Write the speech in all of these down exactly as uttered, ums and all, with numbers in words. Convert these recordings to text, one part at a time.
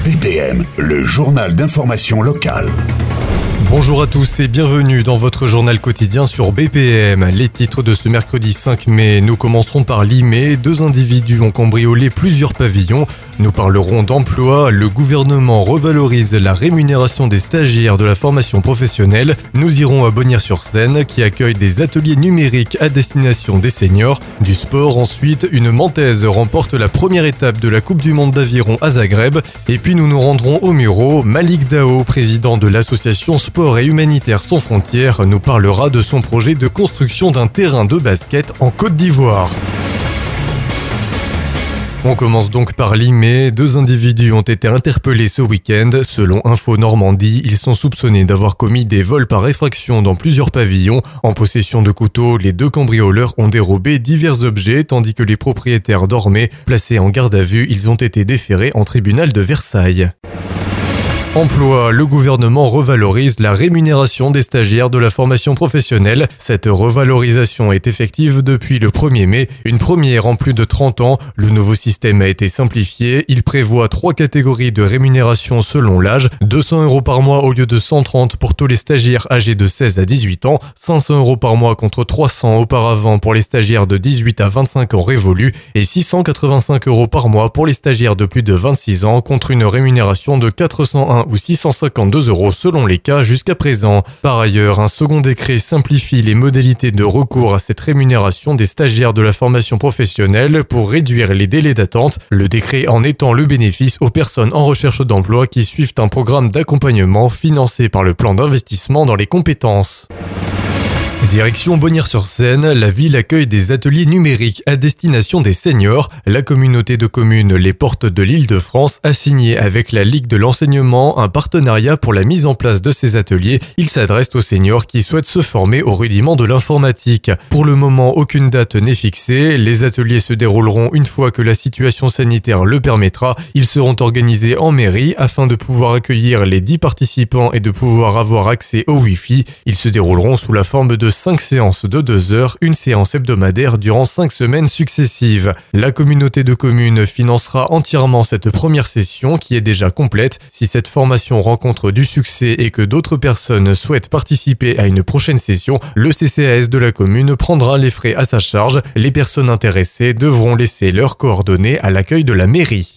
B P M, le journal d'information locale. Bonjour à tous et bienvenue dans votre journal quotidien sur B P M. Les titres de ce mercredi cinq mai, nous commencerons par Limay. Deux individus ont cambriolé plusieurs pavillons. Nous parlerons d'emploi. Le gouvernement revalorise la rémunération des stagiaires de la formation professionnelle. Nous irons à Bonnières-sur-Seine qui accueille des ateliers numériques à destination des seniors. Du sport ensuite, une Mantaise remporte la première étape de la Coupe du Monde d'aviron à Zagreb. Et puis nous nous rendrons au Muro. Malik Dao, président de l'association Sport et Humanitaires sans frontières, nous parlera de son projet de construction d'un terrain de basket en Côte d'Ivoire. On commence donc par Limay. Deux individus ont été interpellés ce week-end. Selon Info Normandie, ils sont soupçonnés d'avoir commis des vols par effraction dans plusieurs pavillons. En possession de couteaux, les deux cambrioleurs ont dérobé divers objets tandis que les propriétaires dormaient. Placés en garde à vue, ils ont été déférés en tribunal de Versailles. Emploi, le gouvernement revalorise la rémunération des stagiaires de la formation professionnelle. Cette revalorisation est effective depuis le premier mai, une première en plus de trente ans. Le nouveau système a été simplifié. Il prévoit trois catégories de rémunération selon l'âge. deux cents euros par mois au lieu de cent trente pour tous les stagiaires âgés de seize à dix-huit ans, cinq cents euros par mois contre trois cents auparavant pour les stagiaires de dix-huit à vingt-cinq ans révolus et six cent quatre-vingt-cinq euros par mois pour les stagiaires de plus de vingt-six ans contre une rémunération de quatre cent un ou six cent cinquante-deux euros selon les cas jusqu'à présent. Par ailleurs, un second décret simplifie les modalités de recours à cette rémunération des stagiaires de la formation professionnelle pour réduire les délais d'attente. Le décret en étend le bénéfice aux personnes en recherche d'emploi qui suivent un programme d'accompagnement financé par le plan d'investissement dans les compétences. Direction Bonnières-sur-Seine, la ville accueille des ateliers numériques à destination des seniors. La communauté de communes Les Portes de l'Île-de-France a signé avec la Ligue de l'enseignement un partenariat pour la mise en place de ces ateliers. Ils s'adressent aux seniors qui souhaitent se former aux rudiments de l'informatique. Pour le moment, aucune date n'est fixée. Les ateliers se dérouleront une fois que la situation sanitaire le permettra. Ils seront organisés en mairie afin de pouvoir accueillir les dix participants et de pouvoir avoir accès au Wi-Fi. Ils se dérouleront sous la forme de cinq séances de deux heures, une séance hebdomadaire durant cinq semaines successives. La communauté de communes financera entièrement cette première session qui est déjà complète. Si cette formation rencontre du succès et que d'autres personnes souhaitent participer à une prochaine session, le C C A S de la commune prendra les frais à sa charge. Les personnes intéressées devront laisser leurs coordonnées à l'accueil de la mairie.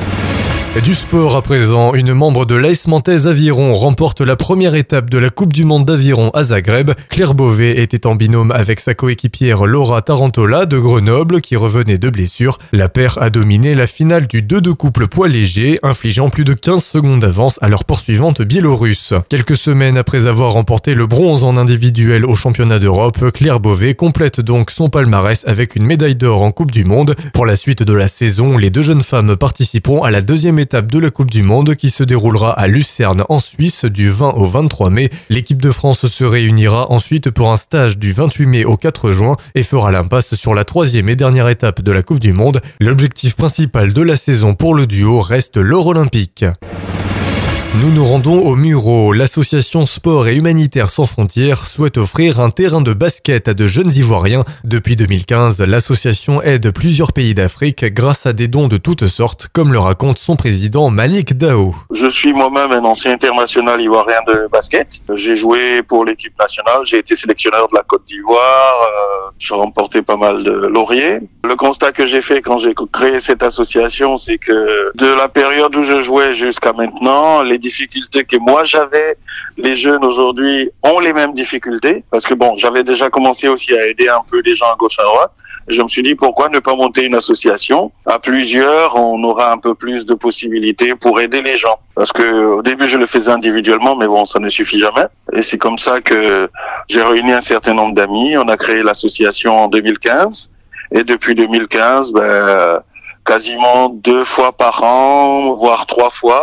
Du sport à présent, une membre de l'A S Mantaise Aviron remporte la première étape de la Coupe du Monde d'aviron à Zagreb. Claire Beauvais était en binôme avec sa coéquipière Laura Tarantola de Grenoble qui revenait de blessure. La paire a dominé la finale du deux de couple poids léger, infligeant plus de quinze secondes d'avance à leur poursuivante biélorusse. Quelques semaines après avoir remporté le bronze en individuel au championnat d'Europe, Claire Beauvais complète donc son palmarès avec une médaille d'or en Coupe du Monde. Pour la suite de la saison, les deux jeunes femmes participeront à la deuxième étape de la Coupe du Monde qui se déroulera à Lucerne en Suisse du vingt au vingt-trois mai. L'équipe de France se réunira ensuite pour un stage du vingt-huit mai au quatre juin et fera l'impasse sur la troisième et dernière étape de la Coupe du Monde. L'objectif principal de la saison pour le duo reste l'or olympique. Nous nous rendons au Muro. L'association Sport et Humanitaires sans frontières souhaite offrir un terrain de basket à de jeunes Ivoiriens. Depuis deux mille quinze, l'association aide plusieurs pays d'Afrique grâce à des dons de toutes sortes, comme le raconte son président Malik Dao. Je suis moi-même un ancien international ivoirien de basket. J'ai joué pour l'équipe nationale, j'ai été sélectionneur de la Côte d'Ivoire, euh, j'ai remporté pas mal de lauriers. Le constat que j'ai fait quand j'ai créé cette association, c'est que de la période où je jouais jusqu'à maintenant, les difficultés que moi j'avais, les jeunes aujourd'hui ont les mêmes difficultés. Parce que bon, j'avais déjà commencé aussi à aider un peu les gens à gauche à droite. Je me suis dit pourquoi ne pas monter une association à plusieurs, on aura un peu plus de possibilités pour aider les gens. Parce que au début je le faisais individuellement, mais bon, ça ne suffit jamais. Et c'est comme ça que j'ai réuni un certain nombre d'amis. On a créé l'association en deux mille quinze et depuis deux mille quinze, ben, quasiment deux fois par an, voire trois fois,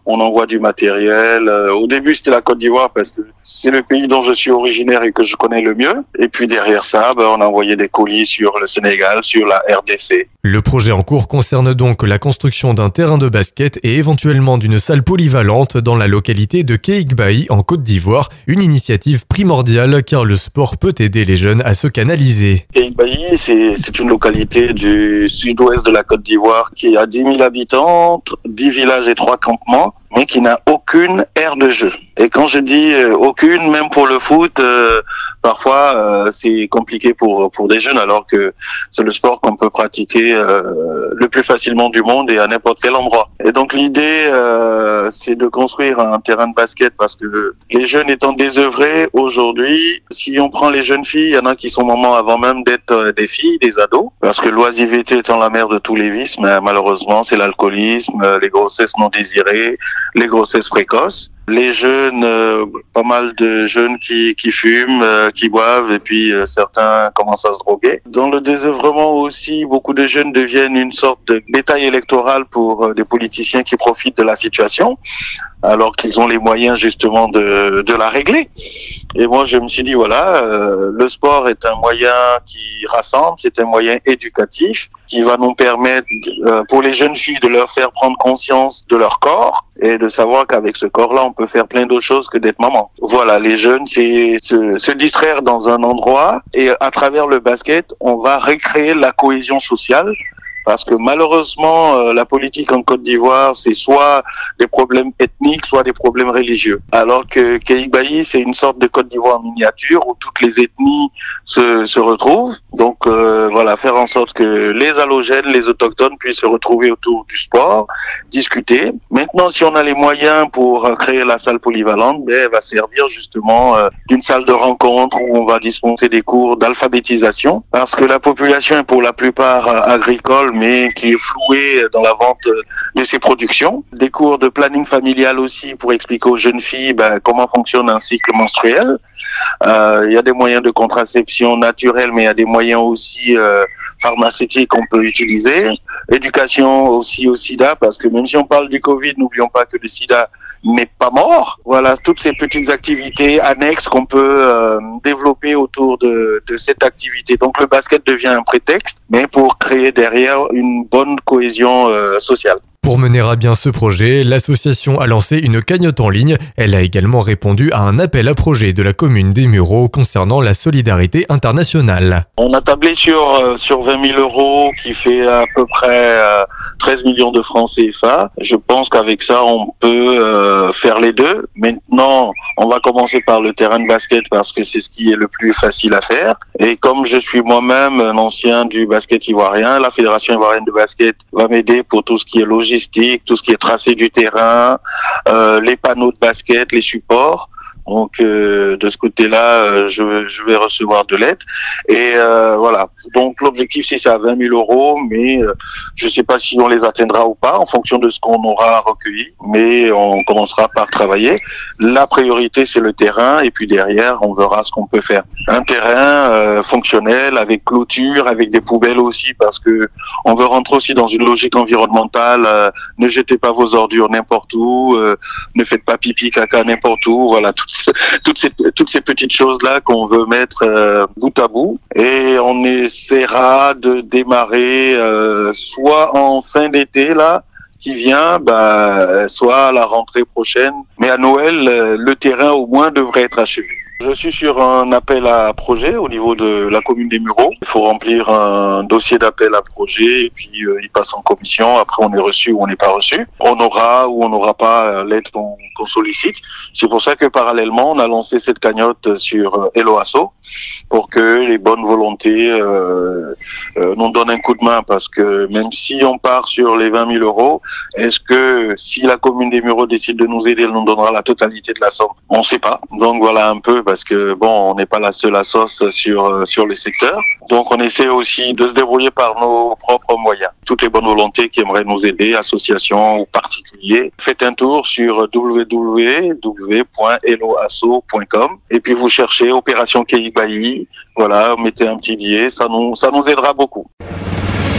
On envoie du matériel. Euh, au début, c'était la Côte d'Ivoire parce que c'est le pays dont je suis originaire et que je connais le mieux. Et puis derrière ça, ben, on a envoyé des colis sur le Sénégal, sur la R D C. Le projet en cours concerne donc la construction d'un terrain de basket et éventuellement d'une salle polyvalente dans la localité de Keigbaï en Côte d'Ivoire. Une initiative primordiale car le sport peut aider les jeunes à se canaliser. Keigbaï, c'est, c'est une localité du sud-ouest de la Côte d'Ivoire qui a dix mille habitants, dix villages et trois campements, mais qui n'a aucune aire de jeu. Et quand je dis euh, aucune, même pour le foot, euh, parfois euh, c'est compliqué pour pour des jeunes, alors que c'est le sport qu'on peut pratiquer euh, le plus facilement du monde et à n'importe quel endroit. Et donc l'idée, euh, c'est de construire un terrain de basket parce que les jeunes étant désœuvrés aujourd'hui, si on prend les jeunes filles, il y en a qui sont maman avant même d'être euh, des filles, des ados, parce que l'oisiveté étant la mère de tous les vices, mais malheureusement c'est l'alcoolisme, les grossesses non désirées, les grossesses précoces. Les jeunes, euh, pas mal de jeunes qui, qui fument, euh, qui boivent et puis euh, certains commencent à se droguer. Dans le désœuvrement aussi, beaucoup de jeunes deviennent une sorte de bétail électoral pour euh, des politiciens qui profitent de la situation alors qu'ils ont les moyens justement de, de la régler. Et moi, je me suis dit, voilà, euh, le sport est un moyen qui rassemble, c'est un moyen éducatif qui va nous permettre, euh, pour les jeunes filles, de leur faire prendre conscience de leur corps et de savoir qu'avec ce corps-là, on peut faire plein d'autres choses que d'être maman. Voilà, les jeunes, c'est se, se distraire dans un endroit et à travers le basket, on va recréer la cohésion sociale. Parce que malheureusement, euh, la politique en Côte d'Ivoire, c'est soit des problèmes ethniques, soit des problèmes religieux. Alors que Keigbaï, c'est une sorte de Côte d'Ivoire miniature où toutes les ethnies se, se retrouvent. Donc euh, voilà, faire en sorte que les allogènes, les autochtones puissent se retrouver autour du sport, discuter. Maintenant, si on a les moyens pour euh, créer la salle polyvalente, ben, elle va servir justement euh, d'une salle de rencontre où on va dispenser des cours d'alphabétisation. Parce que la population est pour la plupart euh, agricole, mais qui est floué dans la vente de ses productions. Des cours de planning familial aussi pour expliquer aux jeunes filles ben, comment fonctionne un cycle menstruel. Euh, il y a des moyens de contraception naturelle, mais il y a des moyens aussi euh, pharmaceutiques qu'on peut utiliser. Éducation aussi au sida, parce que même si on parle du Covid, n'oublions pas que le sida n'est pas mort. Voilà, toutes ces petites activités annexes qu'on peut euh, développer autour de, de cette activité. Donc le basket devient un prétexte, mais pour créer derrière une bonne cohésion euh, sociale. Pour mener à bien ce projet, l'association a lancé une cagnotte en ligne. Elle a également répondu à un appel à projet de la commune des Mureaux concernant la solidarité internationale. On a tablé sur euh, sur vingt mille euros, qui fait à peu près euh, treize millions de francs C F A. Je pense qu'avec ça, on peut euh, faire les deux. Maintenant, on va commencer par le terrain de basket parce que c'est ce qui est le plus facile à faire. Et comme je suis moi-même un ancien du basket ivoirien, la Fédération ivoirienne de basket va m'aider pour tout ce qui est logistique, tout ce qui est tracé du terrain, euh, les panneaux de basket, les supports. Donc euh, de ce côté-là, euh, je, je vais recevoir de l'aide. Et euh, voilà. Donc l'objectif c'est ça, vingt mille euros, mais euh, je ne sais pas si on les atteindra ou pas en fonction de ce qu'on aura recueilli. Mais on commencera par travailler. La priorité c'est le terrain et puis derrière on verra ce qu'on peut faire. Un terrain euh, fonctionnel avec clôture, avec des poubelles aussi, parce que on veut rentrer aussi dans une logique environnementale. Euh, ne jetez pas vos ordures n'importe où, euh, ne faites pas pipi caca n'importe où. Voilà tout. Toutes ces, toutes ces petites choses-là qu'on veut mettre euh, bout à bout. Et on essaiera de démarrer euh, soit en fin d'été, là, qui vient, bah, soit à la rentrée prochaine. Mais à Noël, euh, le terrain au moins devrait être achevé. Je suis sur un appel à projet au niveau de la commune des Mureaux. Il faut remplir un dossier d'appel à projet et puis euh, il passe en commission. Après, on est reçu ou on n'est pas reçu. On aura ou on n'aura pas l'aide qu'on qu'on sollicite. C'est pour ça que parallèlement, on a lancé cette cagnotte sur Hello Asso pour que les bonnes volontés euh, euh, nous donnent un coup de main. Parce que même si on part sur les vingt mille euros, est-ce que si la commune des Mureaux décide de nous aider, elle nous donnera la totalité de la somme? On ne sait pas. Donc voilà un peu, parce que bon, on n'est pas la seule assoce sur sur le secteur. Donc on essaie aussi de se débrouiller par nos propres moyens. Toutes les bonnes volontés qui aimeraient nous aider, associations ou particuliers, faites un tour sur w w w point hello asso point com et puis vous cherchez Opération Keigbaï. Voilà, mettez un petit billet, ça nous ça nous aidera beaucoup. Une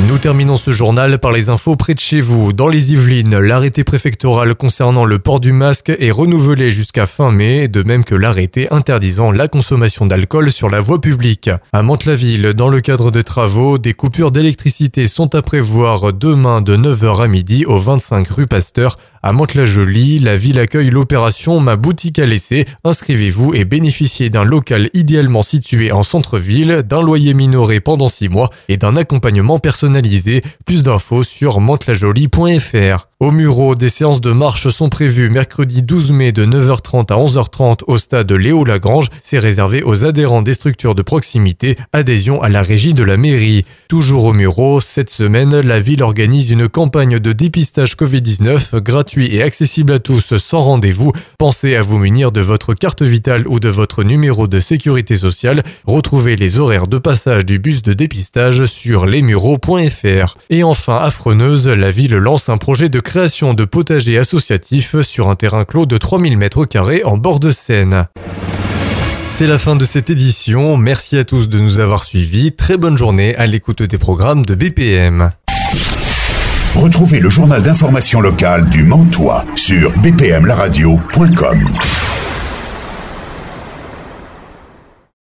Nous terminons ce journal par les infos près de chez vous. Dans les Yvelines, l'arrêté préfectoral concernant le port du masque est renouvelé jusqu'à fin mai, de même que l'arrêté interdisant la consommation d'alcool sur la voie publique. À Mantes-la-Ville, dans le cadre de travaux, des coupures d'électricité sont à prévoir demain de neuf heures à midi au vingt-cinq rue Pasteur. À Mantes-la-Jolie, la ville accueille l'opération Ma boutique à laisser. Inscrivez-vous et bénéficiez d'un local idéalement situé en centre-ville, d'un loyer minoré pendant six mois et d'un accompagnement personnalisé. Plus d'infos sur mantes la jolie point f r. Au Mureau, des séances de marche sont prévues mercredi douze mai de neuf heures trente à onze heures trente au stade Léo Lagrange. C'est réservé aux adhérents des structures de proximité. Adhésion à la régie de la mairie. Toujours au Mureau, cette semaine, la ville organise une campagne de dépistage covid dix-neuf gratuit et accessible à tous sans rendez-vous. Pensez à vous munir de votre carte vitale ou de votre numéro de sécurité sociale. Retrouvez les horaires de passage du bus de dépistage sur lesmureaux point f r. Et enfin, à Freneuse, la ville lance un projet de création de potager associatif sur un terrain clos de trois mille mètres carrés en bord de Seine. C'est la fin de cette édition. Merci à tous de nous avoir suivis. Très bonne journée à l'écoute des programmes de B P M. Retrouvez le journal d'information locale du Mantois sur b p m la radio point com.